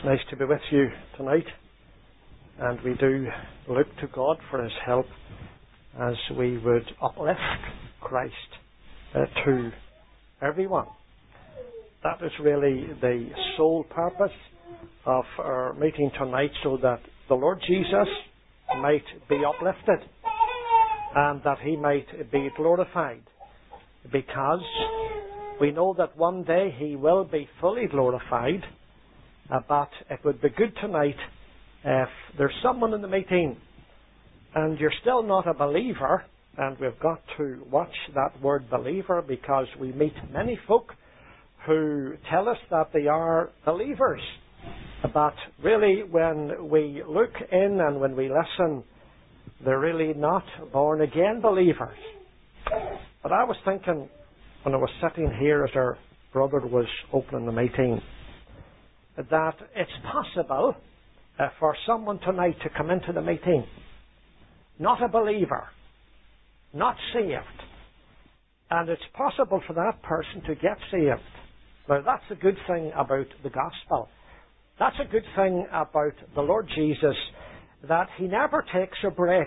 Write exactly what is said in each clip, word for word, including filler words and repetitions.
It's nice to be with you tonight, and we do look to God for His help as we would uplift Christ uh, to everyone. That is really the sole purpose of our meeting tonight, so that the Lord Jesus might be uplifted and that He might be glorified, because we know that one day He will be fully glorified. Uh, but it would be good tonight if there's someone in the meeting and you're still not a believer, and we've got to watch that word believer, because we meet many folk who tell us that they are believers. But really, when we look in and when we listen, they're really not born-again believers. But I was thinking, when I was sitting here as our brother was opening the meeting, that it's possible uh, for someone tonight to come into the meeting, not a believer, not saved, and it's possible for that person to get saved. Now, that's a good thing about the gospel. That's a good thing about the Lord Jesus, that He never takes a break.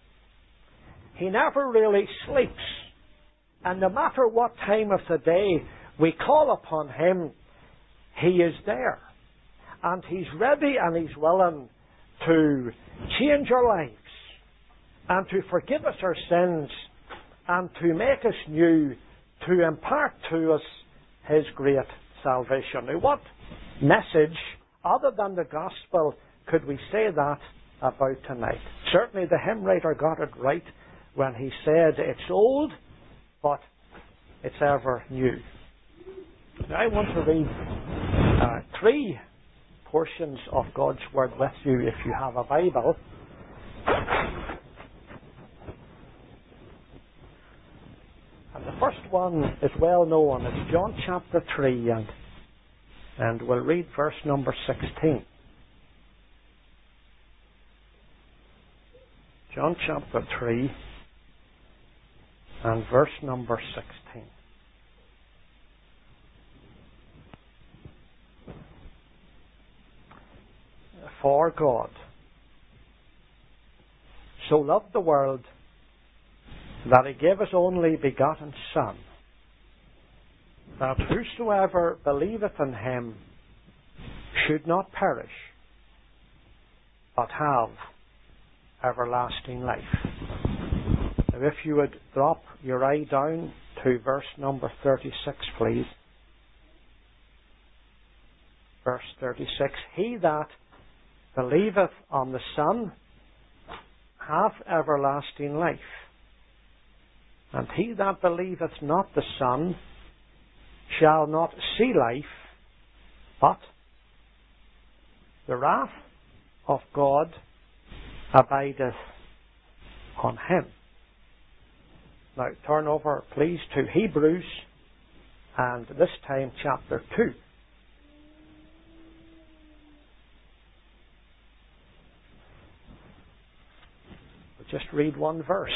He never really sleeps. And no matter what time of the day we call upon Him, He is there. And He's ready and He's willing to change our lives and to forgive us our sins and to make us new, to impart to us His great salvation. Now, what message other than the gospel could we say that about tonight? Certainly the hymn writer got it right when he said it's old, but it's ever new. Now, I want to read uh, three portions of God's Word with you if you have a Bible. And the first one is well known. It's John chapter three, and, and we'll read verse number sixteen. John chapter three and verse number sixteen. For God so loved the world that He gave His only begotten Son, that whosoever believeth in Him should not perish, but have everlasting life. Now, if you would drop your eye down to verse number thirty-six, please. Verse thirty-six, He that believeth on the Son hath everlasting life, and he that believeth not the Son shall not see life, but the wrath of God abideth on him. Now turn over, please, to Hebrews, and this time chapter two. We'll just read one verse.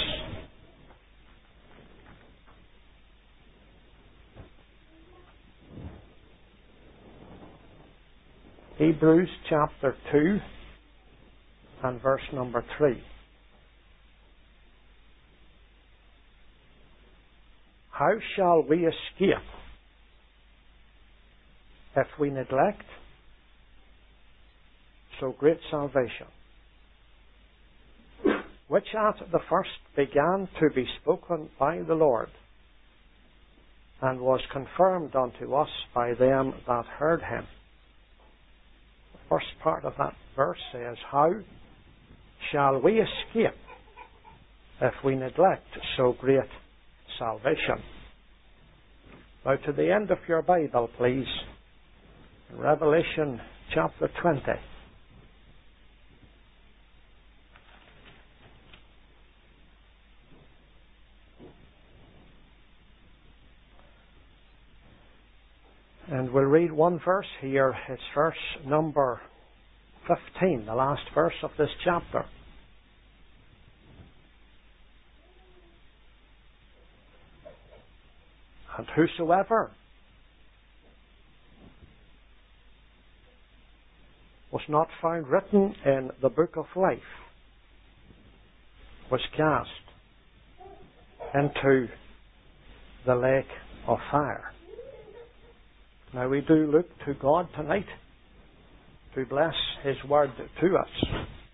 Hebrews chapter two and verse number three. How shall we escape if we neglect so great salvation, which at the first began to be spoken by the Lord, and was confirmed unto us by them that heard Him? The first part of that verse says, how shall we escape if we neglect so great salvation? Now to the end of your Bible, please, Revelation chapter twenty. And we'll read one verse here. It's verse number fifteen, the last verse of this chapter. And whosoever was not found written in the book of life was cast into the lake of fire. Now we do look to God tonight to bless His word to us.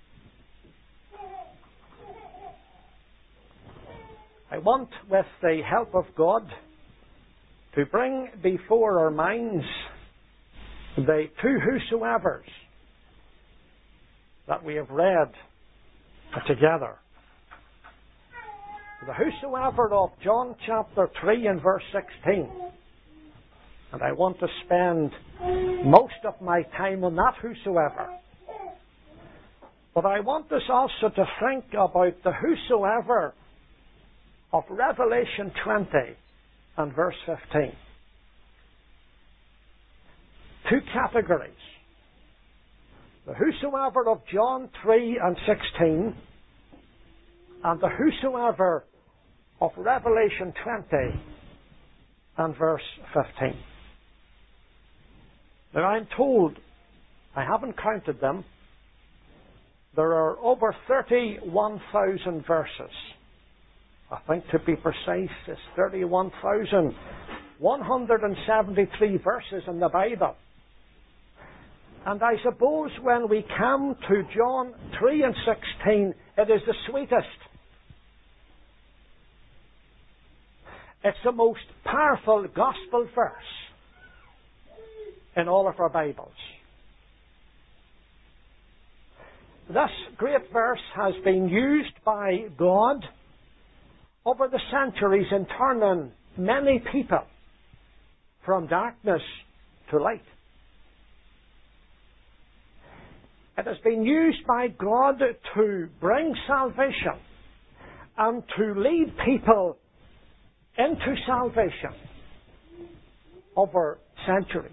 I want, with the help of God, to bring before our minds the two whosoevers that we have read together. The whosoever of John chapter three and verse sixteen. And I want to spend most of my time on that whosoever. But I want us also to think about the whosoever of Revelation twenty and verse fifteen. Two categories. The whosoever of John three and sixteen and the whosoever of Revelation twenty and verse fifteen. Now I'm told, I haven't counted them, there are over thirty-one thousand verses. I think to be precise, it's thirty-one thousand one hundred seventy-three verses in the Bible. And I suppose when we come to John three and sixteen, it is the sweetest. It's the most powerful gospel verse in all of our Bibles. This great verse has been used by God over the centuries in turning many people from darkness to light. It has been used by God to bring salvation and to lead people into salvation over centuries.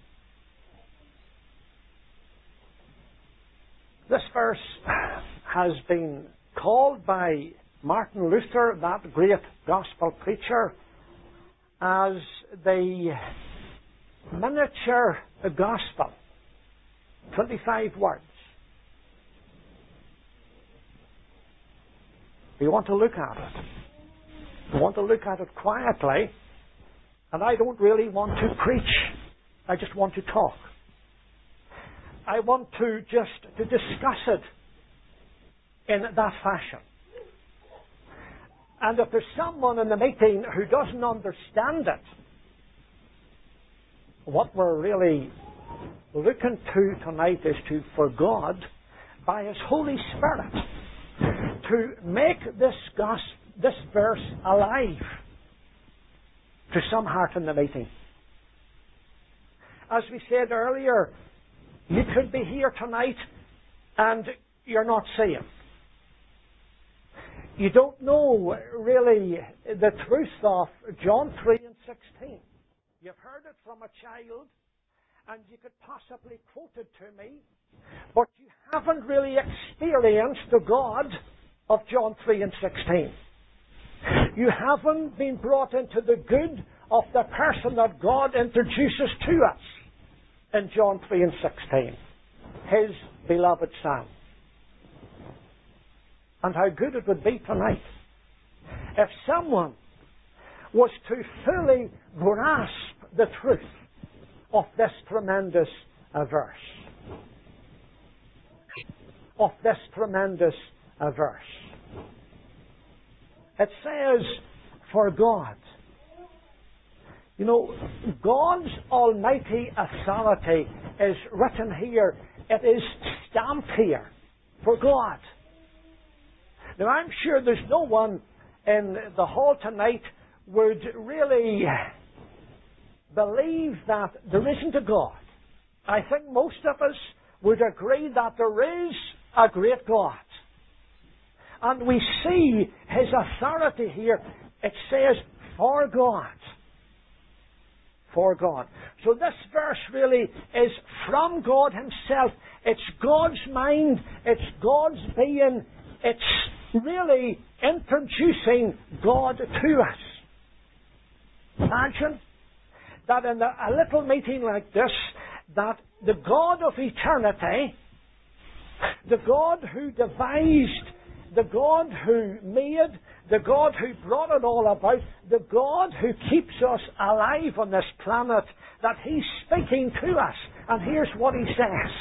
This verse has been called by Martin Luther, that great gospel preacher, as the miniature gospel. twenty-five words. We want to look at it. We want to look at it quietly, and I don't really want to preach. I just want to talk. I want to just to discuss it in that fashion. And if there's someone in the meeting who doesn't understand it, what we're really looking to tonight is to, for God, by His Holy Spirit, to make this gospel, this verse alive to some heart in the meeting. As we said earlier, you could be here tonight and you're not seeing. You don't know really the truth of John three and sixteen. You've heard it from a child and you could possibly quote it to me, but you haven't really experienced the God of John three and sixteen. You haven't been brought into the good of the person that God introduces to us in John three and sixteen. His beloved Son. And how good it would be tonight if someone was to fully grasp the truth of this tremendous uh, verse. Of this tremendous uh, verse. It says, for God. You know, God's almighty authority is written here. It is stamped here. For God. Now, I'm sure there's no one in the hall tonight would really believe that there isn't a God. I think most of us would agree that there is a great God. And we see His authority here. It says, for God. For God. So this verse really is from God Himself. It's God's mind. It's God's being. It's really introducing God to us. Imagine that in a, a little meeting like this, that the God of eternity, the God who devised, the God who made, the God who brought it all about, the God who keeps us alive on this planet, that He's speaking to us. And here's what He says.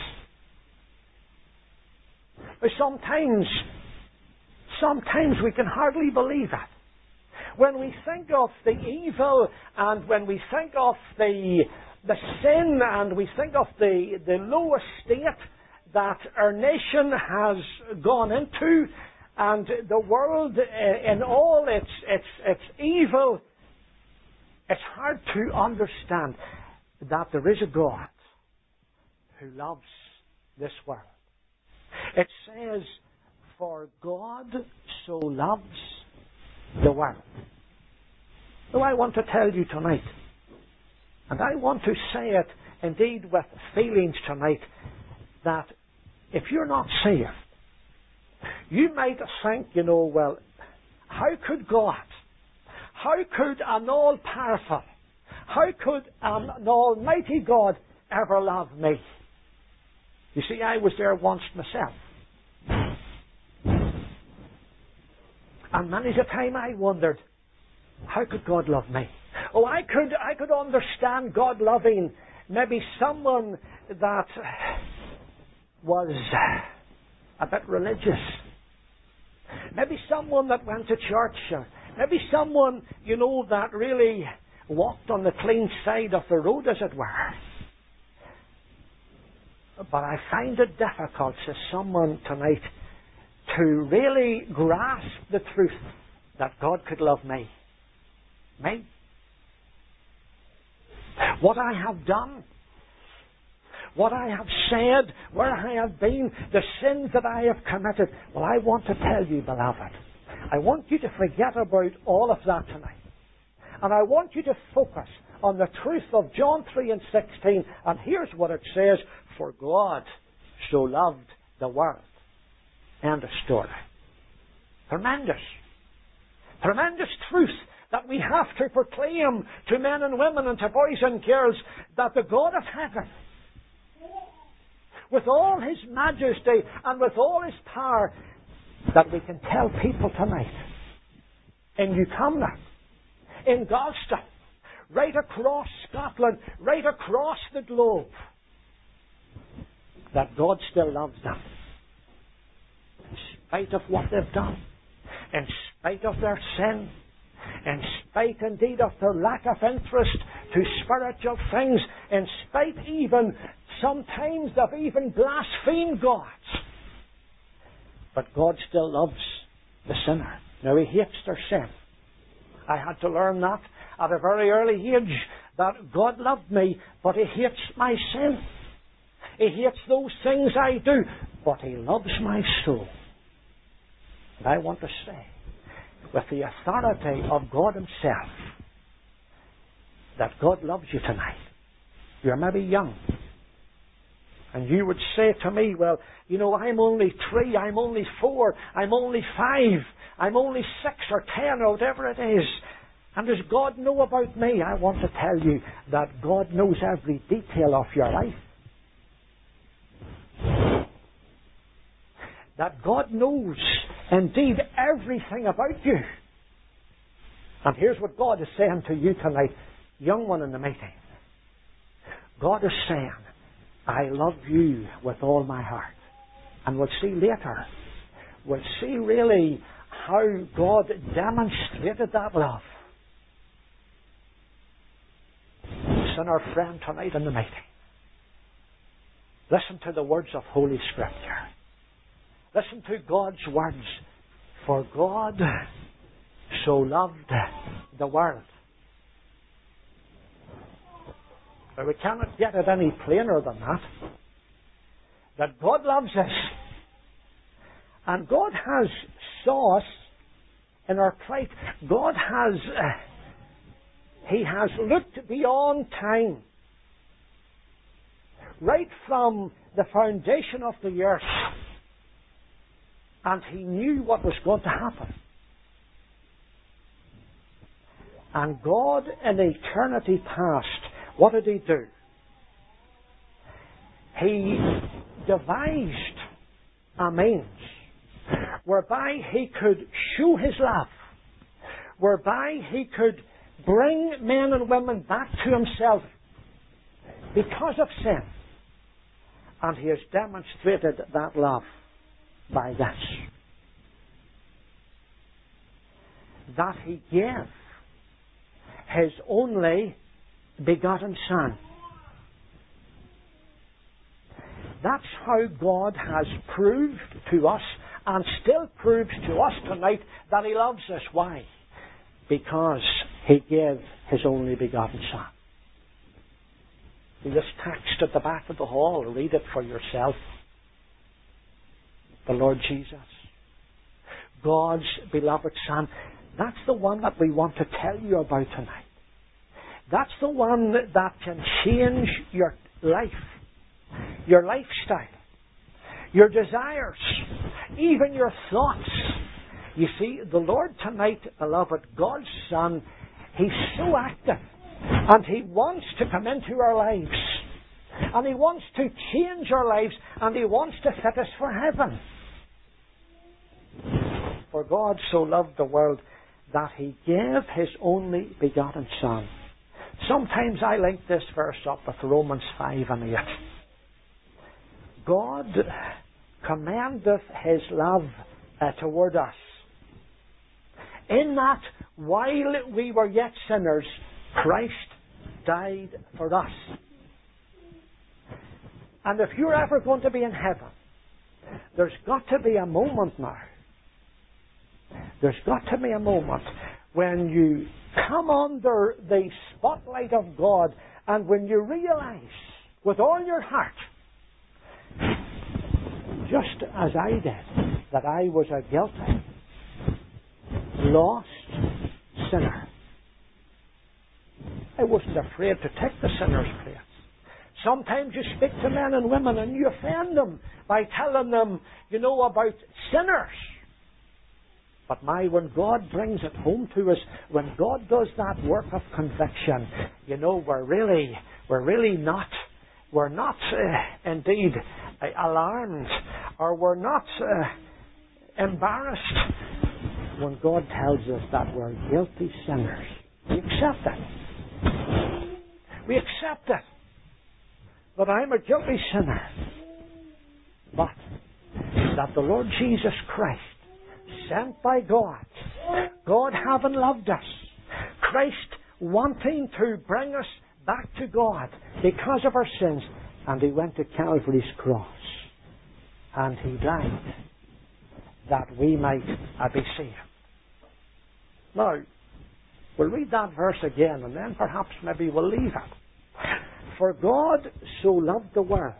But sometimes, sometimes we can hardly believe it. When we think of the evil and when we think of the, the sin and we think of the, the low estate that our nation has gone into, and the world in all its, its, its evil, it's hard to understand that there is a God who loves this world. It says, for God so loves the world. So I want to tell you tonight, and I want to say it indeed with feelings tonight, that if you're not saved, you might think, you know, well, how could God, how could an all-powerful, how could an, an almighty God ever love me? You see, I was there once myself. And many's a time I wondered, how could God love me? Oh, I could, I could understand God loving maybe someone that was a bit religious. Maybe someone that went to church. Maybe someone, you know, that really walked on the clean side of the road, as it were. But I find it difficult as someone tonight to really grasp the truth that God could love me. Me? What I have done, what I have said, where I have been, the sins that I have committed. Well, I want to tell you, beloved, I want you to forget about all of that tonight. And I want you to focus on the truth of John three and sixteen. And here's what it says, for God so loved the world. End of story. Tremendous. Tremendous truth that we have to proclaim to men and women and to boys and girls, that the God of heaven, with all His majesty and with all His power, that we can tell people tonight in Newcomna, in Galston, right across Scotland, right across the globe, that God still loves them. In spite of what they've done, in spite of their sin, in spite indeed of their lack of interest to spiritual things, in spite even, sometimes they've even blasphemed God. But God still loves the sinner. Now, He hates their sin. I had to learn that at a very early age, that God loved me, but He hates my sin. He hates those things I do, but He loves my soul. And I want to say, with the authority of God Himself, that God loves you tonight. You're maybe young. And you would say to me, well, you know, I'm only three, I'm only four, I'm only five, I'm only six or ten or whatever it is. And does God know about me? I want to tell you that God knows every detail of your life. That God knows indeed everything about you. And here's what God is saying to you tonight, young one in the meeting. God is saying, I love you with all my heart. And we'll see later, we'll see really how God demonstrated that love. Listen, our friend tonight in the meeting, listen to the words of Holy Scripture. Listen to God's words. For God so loved the world. Now, we cannot get it any plainer than that. That God loves us. And God has saw us in our plight. God has, uh, He has looked beyond time. Right from the foundation of the earth. And He knew what was going to happen. And God in eternity past, what did He do? He devised a means whereby He could show His love, whereby He could bring men and women back to Himself because of sin. And He has demonstrated that love by this. That He gave His only begotten Son. That's how God has proved to us, and still proves to us tonight, that He loves us. Why? Because He gave His only begotten Son. This text at the back of the hall, read it for yourself. The Lord Jesus, God's beloved Son. That's the one that we want to tell you about tonight. That's the one that can change your life, your lifestyle, your desires, even your thoughts. You see, the Lord tonight, beloved, God's Son, He's so active, and He wants to come into our lives, and He wants to change our lives, and He wants to fit us for heaven. For God so loved the world that He gave His only begotten Son. Sometimes I link this verse up with Romans five and eight. God commendeth His love uh, toward us, in that while we were yet sinners, Christ died for us. And if you're ever going to be in heaven, there's got to be a moment now. There's got to be a moment when you come under the spotlight of God, and when you realize with all your heart, just as I did, that I was a guilty, lost sinner. I wasn't afraid to take the sinner's place. Sometimes you speak to men and women and you offend them by telling them, you know, about sinners. But my, when God brings it home to us, when God does that work of conviction, you know, we're really, we're really not, we're not uh, indeed uh, alarmed, or we're not uh, embarrassed when God tells us that we're guilty sinners. We accept it. We accept it. That I'm a guilty sinner. But that the Lord Jesus Christ, sent by God, God having loved us, Christ wanting to bring us back to God because of our sins, and He went to Calvary's cross, and He died that we might uh, be saved. Now, we'll read that verse again, and then perhaps maybe we'll leave it. For God so loved the world.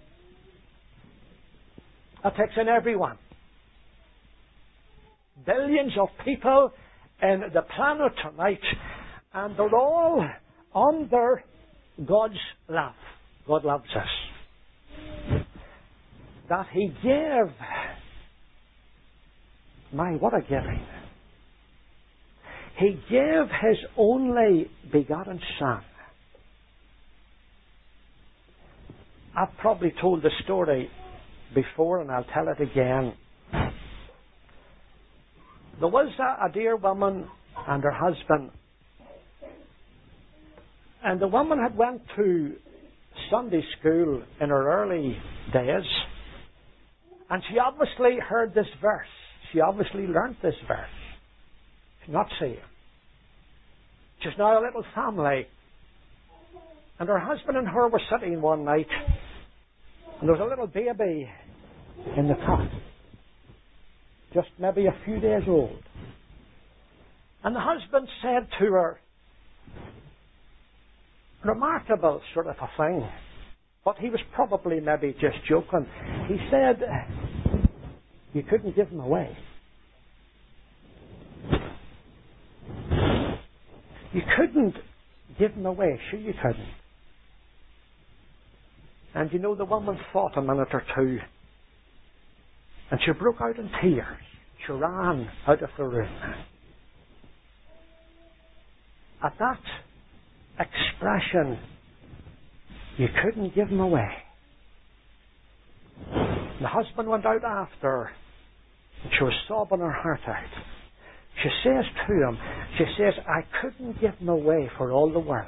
That takes in everyone. Billions of people in the planet tonight, and they're all under God's love. God loves us. That He gave, my, what a giving. He gave His only begotten Son. I've probably told the story before, and I'll tell it again. There was a, a dear woman and her husband, and the woman had went to Sunday school in her early days, and she obviously heard this verse. She obviously learnt this verse. She's not saved. She's now a little family, and her husband and her were sitting one night, and there was a little baby in the cot, just maybe a few days old. And the husband said to her, remarkable sort of a thing, but he was probably maybe just joking. He said, you couldn't give him away. You couldn't give him away. Sure you couldn't. And you know, the woman thought a minute or two, and she broke out in tears. She ran out of the room. At that expression, you couldn't give him away, The husband went out after her, and she was sobbing her heart out. She says to him, she says, I couldn't give him away for all the world.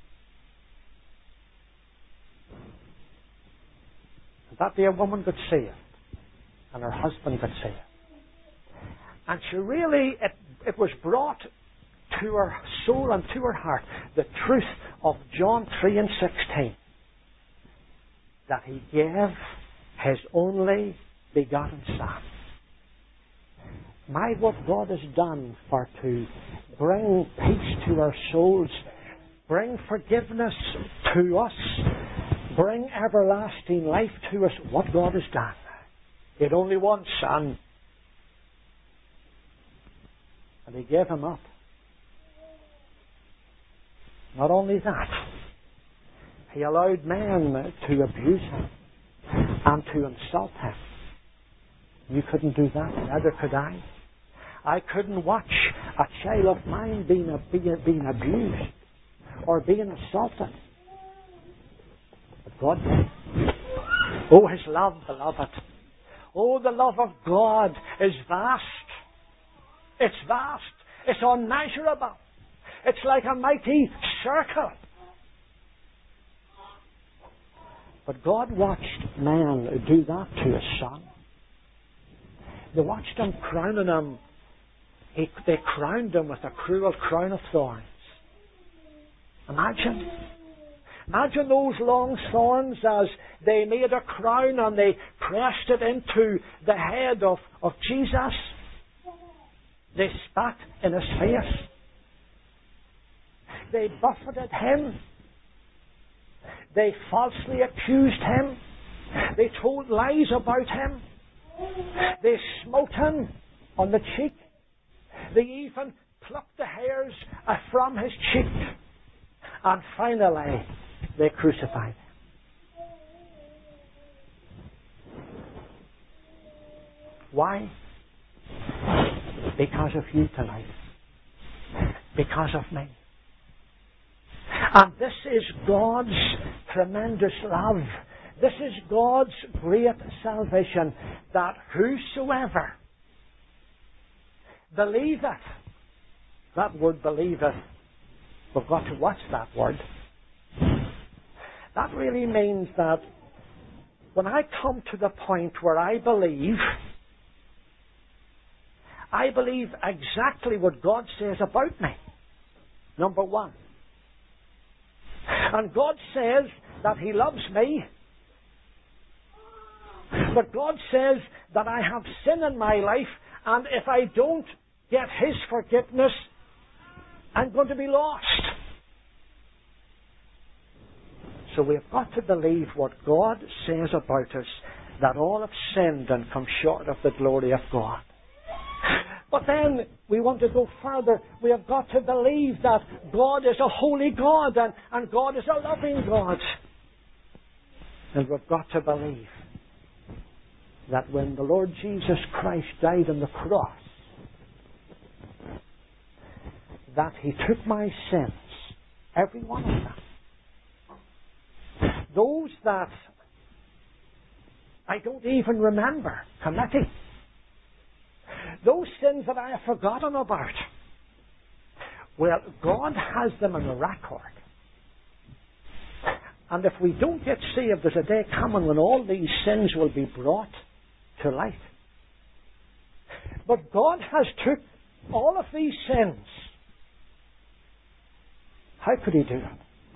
And that dear woman could see it, and her husband could see it. And she really, it, it was brought to her soul and to her heart the truth of John three and sixteen. That He gave His only begotten Son. My, what God has done for to bring peace to our souls, bring forgiveness to us, bring everlasting life to us, what God has done. He had only one Son. And He gave Him up. Not only that, He allowed men to abuse Him and to insult Him. You couldn't do that, neither could I. I couldn't watch a child of mine being, being, being abused or being assaulted. But God did. Oh, His love, beloved. Oh, the love of God is vast. It's vast. It's unmeasurable. It's like a mighty circle. But God watched man do that to His Son. They watched Him crowning Him. He, they crowned Him with a cruel crown of thorns. Imagine. Imagine those long thorns as they made a crown and they pressed it into the head of, of Jesus. They spat in His face. They buffeted Him. They falsely accused Him. They told lies about Him. They smote Him on the cheek. They even plucked the hairs from His cheek. And finally, they crucified Him. Why? Because of you tonight. Because of me. And this is God's tremendous love. This is God's great salvation, that whosoever believeth, that word believeth, we've got to watch that word. That really means that when I come to the point where I believe, I believe exactly what God says about me. Number one. And God says that He loves me. But God says that I have sin in my life, and if I don't get His forgiveness, I'm going to be lost. So we've got to believe what God says about us, that all have sinned and come short of the glory of God. But then we want to go further. We have got to believe that God is a holy God and, and God is a loving God. And we've got to believe that when the Lord Jesus Christ died on the cross, that He took my sins, every one of them. Those that I don't even remember committing. Those sins that I have forgotten about. Well, God has them on the record. And if we don't get saved, there's a day coming when all these sins will be brought to light. But God has took all of these sins. How could He do it?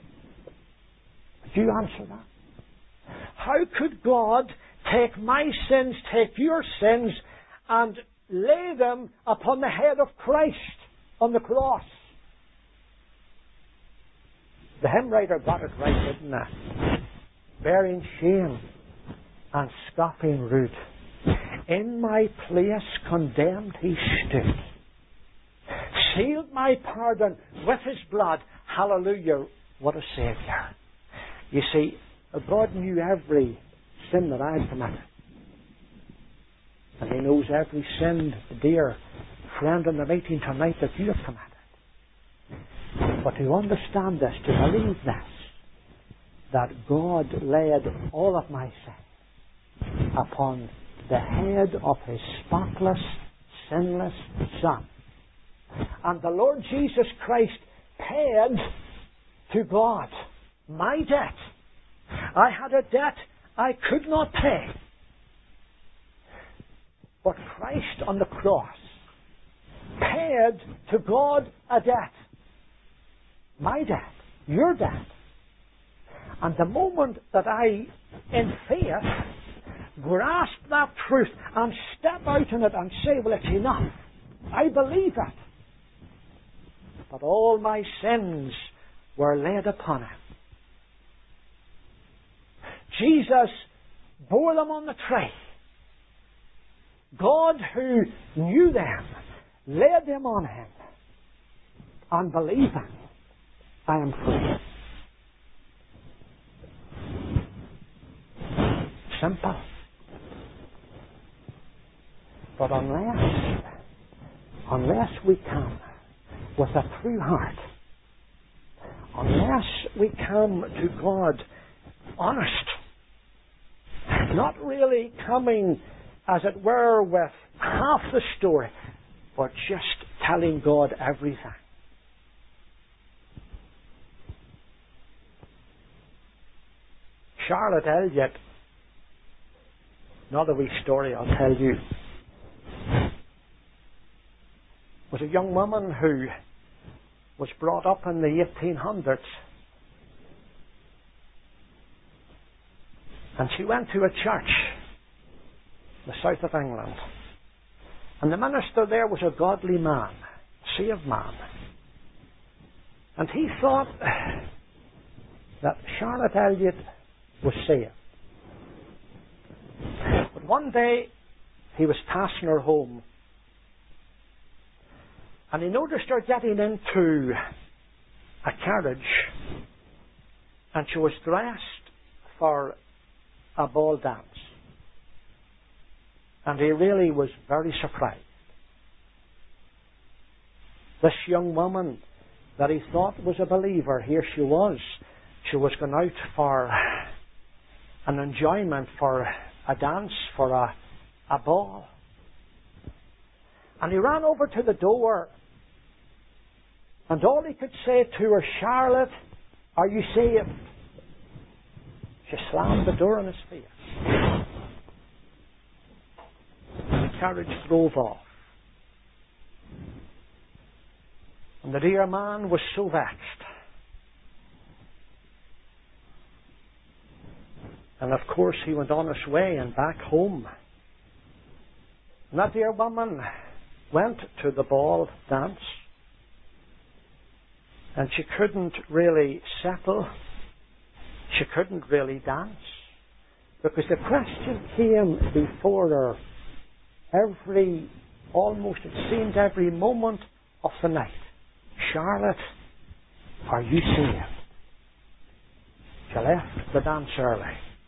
Do you answer that? How could God take my sins, take your sins, and lay them upon the head of Christ on the cross? The hymn writer got it right, didn't he? Bearing shame and scoffing rude, in my place condemned He stood, sealed my pardon with His blood. Hallelujah, what a Saviour. You see, God knew every sin that I had committed. And He knows every sin, dear friend in the meeting tonight, that you have committed. But to understand this, to believe this, that God laid all of my sin upon the head of His spotless, sinless Son. And the Lord Jesus Christ paid to God my debt. I had a debt I could not pay. But Christ on the cross paid to God a debt. My debt. Your debt. And the moment that I, in faith, grasp that truth and step out in it and say, well, it's enough. I believe it. But all my sins were laid upon Him. Jesus bore them on the tree. God, who knew them, laid them on Him. And believing, I am free. Simple. But unless, unless we come with a true heart, unless we come to God honest, not really coming, as it were, with half the story, but just telling God everything. Charlotte Elliott, another wee story I'll tell you, was a young woman who was brought up in the eighteen hundreds. And she went to a church in the south of England. And the minister there was a godly man, a saved man. And he thought that Charlotte Elliott was saved. But one day he was passing her home, and he noticed her getting into a carriage, and she was dressed for a ball dance. And he really was very surprised. This young woman that he thought was a believer, here she was. She was going out for an enjoyment, for a dance, for a, a ball. And he ran over to the door, and all he could say to her, Charlotte, are you saved? She slammed the door in his face. The carriage drove off. And the dear man was so vexed. And of course he went on his way and back home. And that dear woman went to the ball dance. And she couldn't really settle. She couldn't really dance. Because the question came before her every, almost it seemed every moment of the night. Charlotte, are you saved? She left the dance early.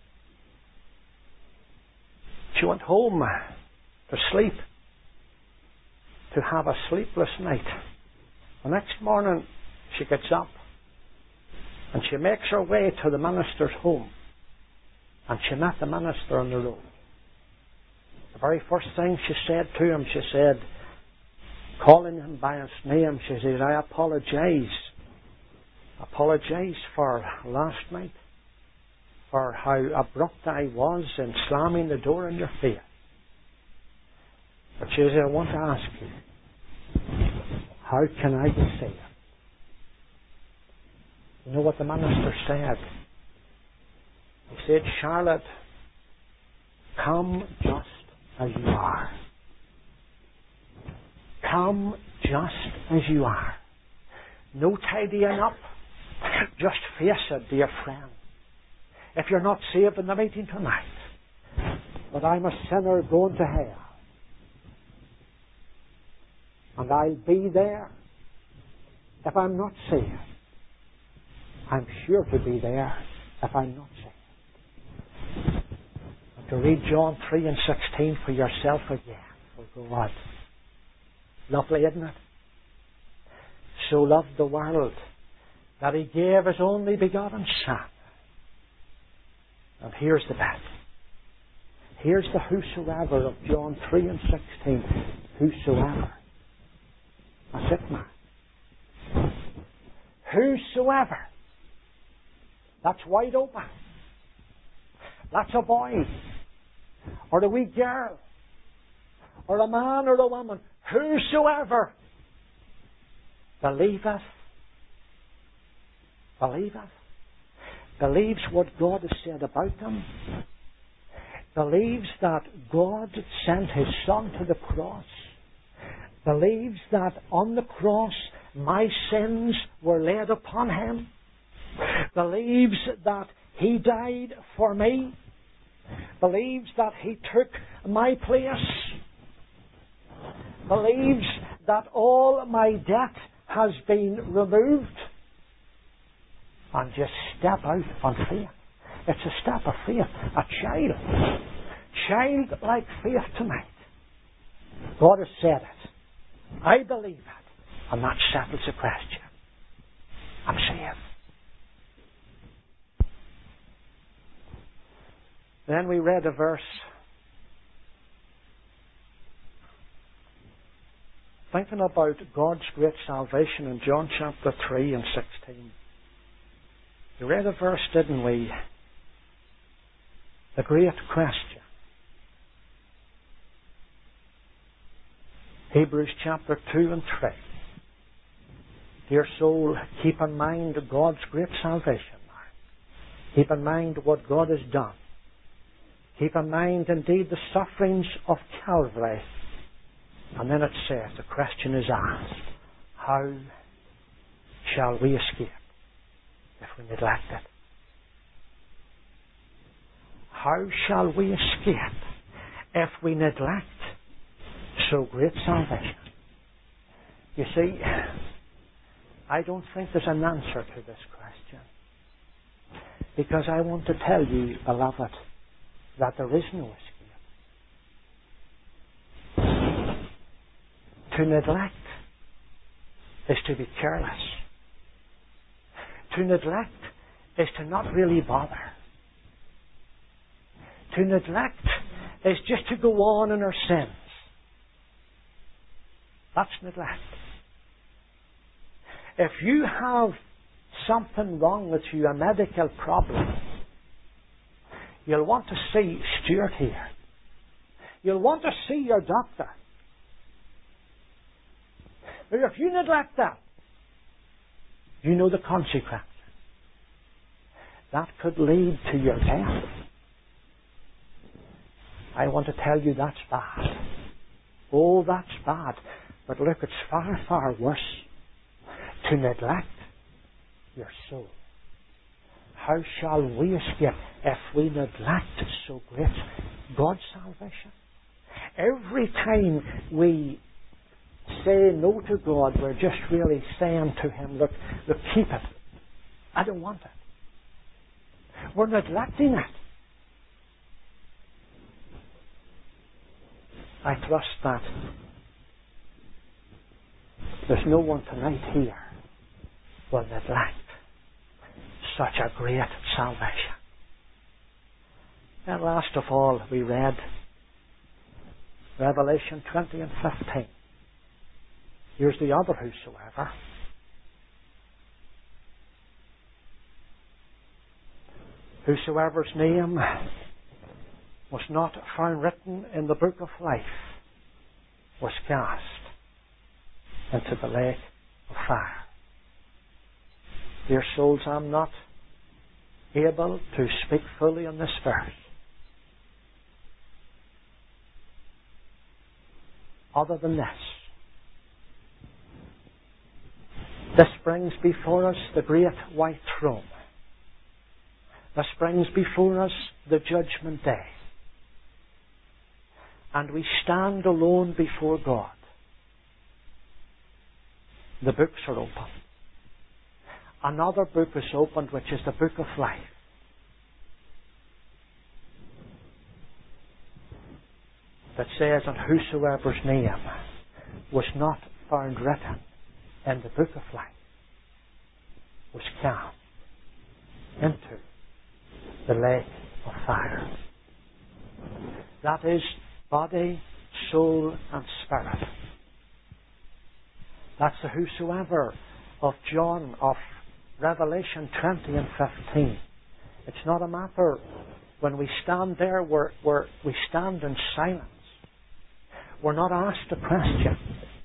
She went home to sleep, to have a sleepless night. The next morning she gets up and she makes her way to the minister's home. And she met the minister on the road. The very first thing she said to him, she said, calling him by his name, she said, I apologize. Apologize for last night, for how abrupt I was in slamming the door in your face. But she said, I want to ask you, how can I be saved? You know what the minister said? He said, Charlotte, come just as you are. Come just as you are. No tidying up. Just face it, dear friend. If you're not saved in the meeting tonight, but I'm a sinner going to hell. And I'll be there if I'm not saved. I'm sure to be there if I'm not saved. And to read John three and sixteen for yourself again. For God. Lovely, isn't it? So loved the world that He gave His only begotten Son. And here's the bit. Here's the whosoever of John three and sixteen. Whosoever. That's it, man. Whosoever. That's wide open. That's a boy. Or a wee girl. Or a man or a woman. Whosoever believeth. Believeth. Believes what God has said about them. Believes that God sent His Son to the cross. Believes that on the cross my sins were laid upon Him. Believes that He died for me. Believes that He took my place. Believes that all my debt has been removed. And just step out on faith. It's a step of faith. A child. Childlike faith tonight. God has said it. I believe it. And that settles the question. I'm saved. Then we read a verse thinking about God's great salvation in John chapter three and sixteen. We read a verse, didn't we? The great question. Hebrews chapter two and three. Dear soul, keep in mind God's great salvation. Keep in mind what God has done. Keep in mind indeed the sufferings of Calvary. And then it says, the question is asked, how shall we escape if we neglect it? How shall we escape if we neglect so great salvation? You see, I don't think there's an answer to this question. Because I want to tell you, beloved, that there is no escape. To neglect is to be careless. To neglect is to not really bother. To neglect is just to go on in our sins. That's neglect. If you have something wrong with you, a medical problem, you'll want to see Stuart here. You'll want to see your doctor. But if you neglect that, you know the consequence. That could lead to your death. I want to tell you that's bad. Oh, that's bad. But look, it's far, far worse to neglect your soul. How shall we escape if we neglect so great God's salvation? Every time we say no to God, we're just really saying to Him, look, look, keep it. I don't want it. We're neglecting it. I trust that there's no one tonight here will neglect such a great salvation. And last of all, we read Revelation twenty and fifteen. Here's the other whosoever. Whosoever's name was not found written in the book of life was cast into the lake of fire. Dear souls, I'm not able to speak fully on this verse. Other than this, this brings before us the great white throne. This brings before us the judgment day. And we stand alone before God. The books are open. Another book is opened, which is the book of life. That says, and whosoever's name was not found written in the book of life was cast into the lake of fire. That is body, soul, and spirit. That's the whosoever of John, of Revelation twenty and fifteen. It's not a matter when we stand there, we're, we're, we stand in silence. We're not asked a question.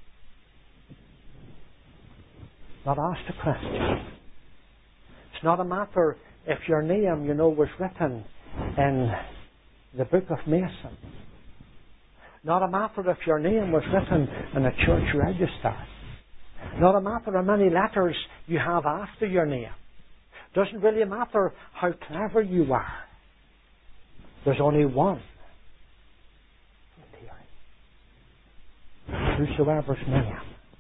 Not asked a question. It's not a matter if your name, you know, was written in the Book of Mason. Not a matter if your name was written in a church register. Not a matter how many letters you have after your name. Doesn't really matter how clever you are. There's only one. Whosoever's name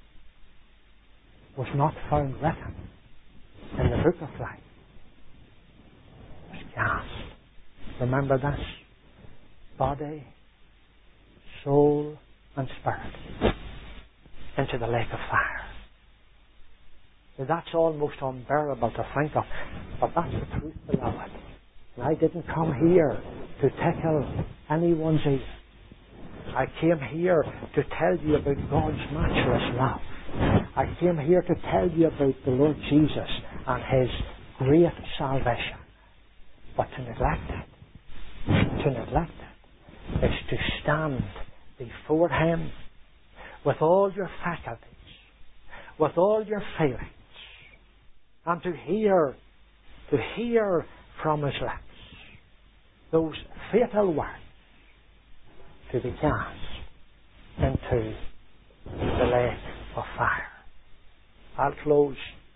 was not found written in the book of life was cast. Remember this. Body, soul, and spirit into the lake of fire. Now, that's almost unbearable to think of, but that's the truth, beloved. And I didn't come here to tickle anyone's ear. I came here to tell you about God's matchless love. I came here to tell you about the Lord Jesus and His great salvation. But to neglect it, to neglect it, is to stand before Him with all your faculties, with all your feelings, and to hear, to hear from His lips those fatal words, to be cast into the lake of fire. I'll close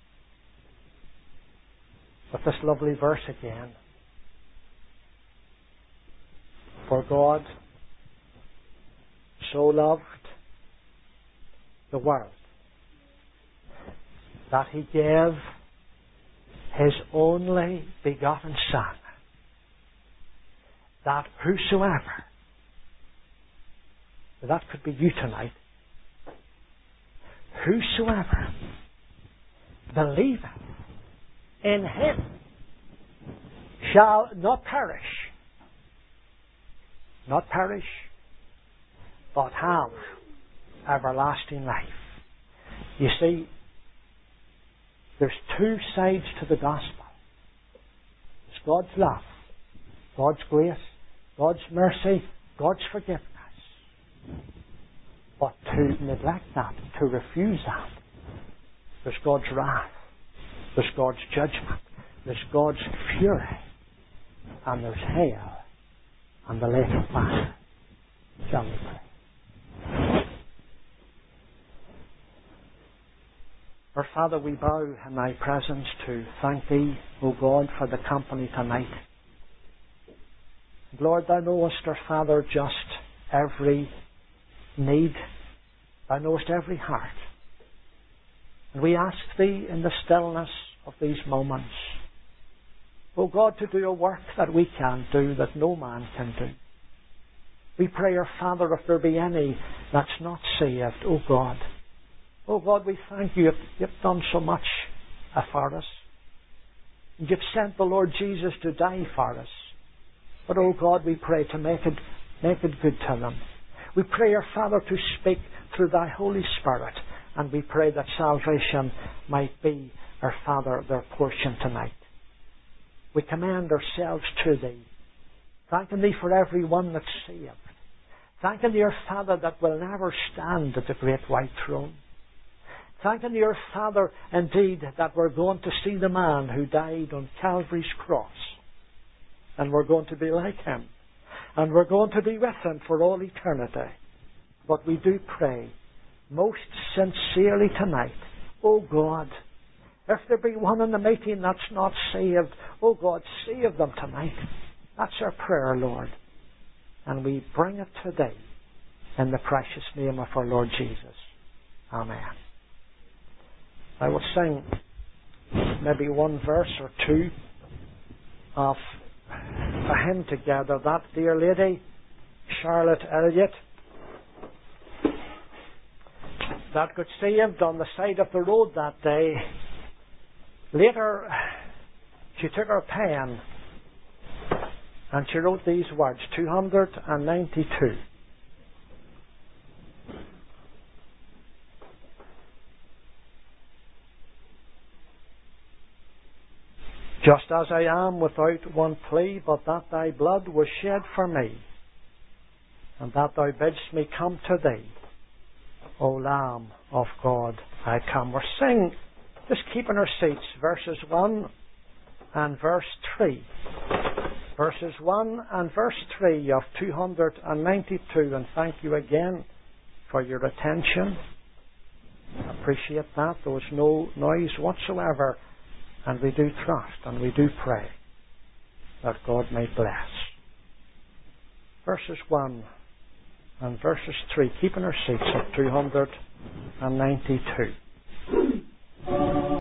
with this lovely verse again. For God so loved the world that He gave His only begotten Son, that whosoever, that could be you tonight, whosoever believeth in Him shall not perish, not perish, but have everlasting life. You see, there's two sides to the gospel. It's God's love, God's grace, God's mercy, God's forgiveness. But to neglect that, to refuse that, there's God's wrath, there's God's judgment, there's God's fury, and there's hell and the lake of fire. Shall we pray? Our Father, we bow in Thy presence to thank Thee, O God, for the company tonight. And Lord, Thou knowest, our Father, just every need. Thou knowest every heart. And we ask Thee in the stillness of these moments, O God, to do a work that we can do, that no man can do. We pray, our Father, if there be any that's not saved, O God, O God, we thank You. You've done so much for us. You've sent the Lord Jesus to die for us. But, O God, we pray to make it, make it good to them. We pray, our Father, to speak through Thy Holy Spirit, and we pray that salvation might be, our Father, their portion tonight. We commend ourselves to Thee, thanking Thee for every one that's saved. Thanking Thee, our Father, that will never stand at the great white throne. Thanking Thee, our Father, indeed, that we're going to see the man who died on Calvary's cross. And we're going to be like Him. And we're going to be with Him for all eternity. But we do pray most sincerely tonight, O God, if there be one in the meeting that's not saved, O God, save them tonight. That's our prayer, Lord. And we bring it to Thee in the precious name of our Lord Jesus. Amen. I will sing maybe one verse or two of a hymn together. That dear lady, Charlotte Elliott, that got saved on the side of the road that day. Later, she took her pen And she wrote these words, two hundred ninety-two. Just as I am without one plea, but that thy blood was shed for me, and that thou bidst me come to thee, O Lamb of God, I come. We're singing, just keeping our seats, verses one and verse three. Verses one and verse three of two hundred ninety-two, and thank you again for your attention. Appreciate that. There was no noise whatsoever, and we do trust and we do pray that God may bless. Verses one and verses three, keeping our seats at two hundred ninety-two.